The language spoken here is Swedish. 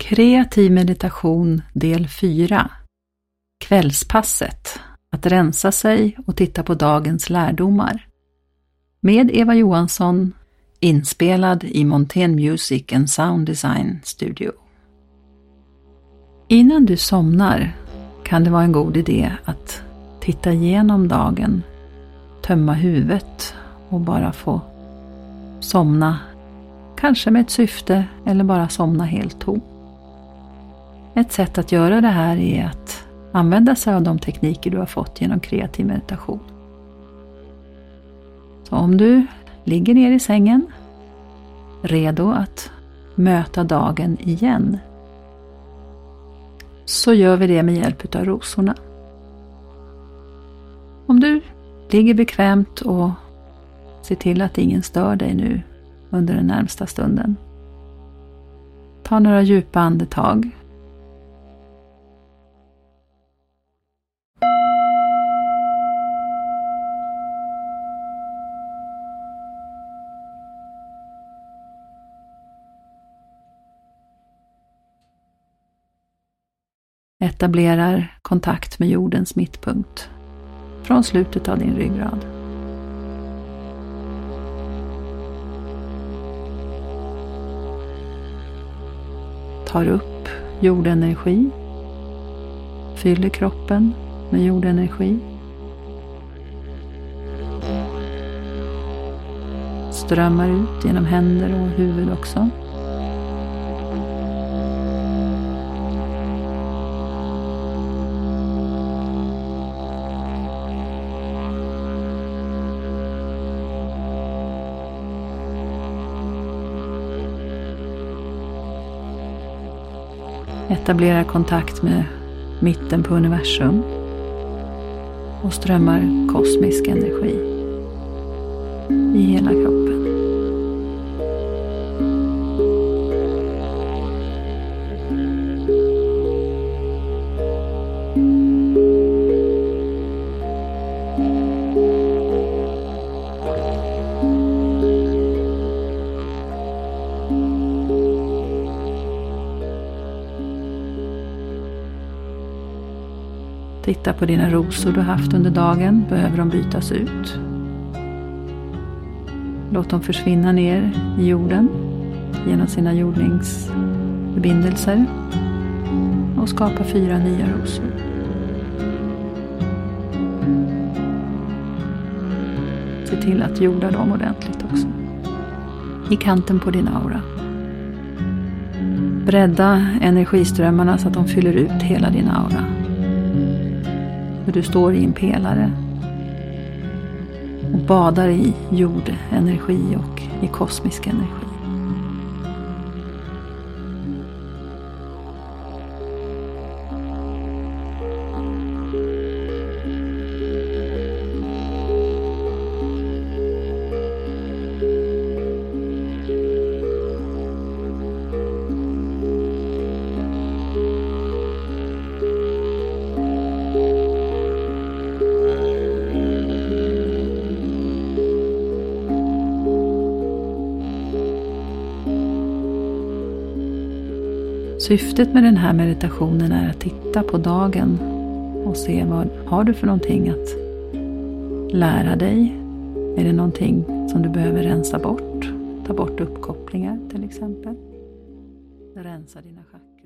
Kreativ meditation del 4. Kvällspasset. Att rensa sig och titta på dagens lärdomar. Med Eva Johansson, inspelad i Montaigne Music and Sound Design Studio. Innan du somnar kan det vara en god idé att titta igenom dagen, tömma huvudet och bara få somna, kanske med ett syfte eller bara somna helt tom. Ett sätt att göra det här är att använda sig av de tekniker du har fått genom kreativ meditation. Så om du ligger ner i sängen, redo att möta dagen igen, så gör vi det med hjälp av rosorna. Om du ligger bekvämt och ser till att ingen stör dig nu under den närmsta stunden. Ta några djupa andetag. Etablerar kontakt med jordens mittpunkt från slutet av din ryggrad. Tar upp jordenergi, fyller kroppen med jordenergi. Strömmar ut genom händer och huvud också. Etablerar kontakt med mitten på universum och strömmar kosmisk energi i hela kroppen. Titta på dina rosor du haft under dagen. Behöver de bytas ut? Låt dem försvinna ner i jorden genom sina jordningsförbindelser och skapa 4 nya rosor. Se till att jorda dem ordentligt också. I kanten på din aura. Bredda energiströmmarna så att de fyller ut hela din aura. Du står i en pelare och badar i jordenergi och i kosmisk energi. Syftet med den här meditationen är att titta på dagen och se vad har du för någonting att lära dig. Är det någonting som du behöver rensa bort? Ta bort uppkopplingar till exempel. Rensa dina chakran.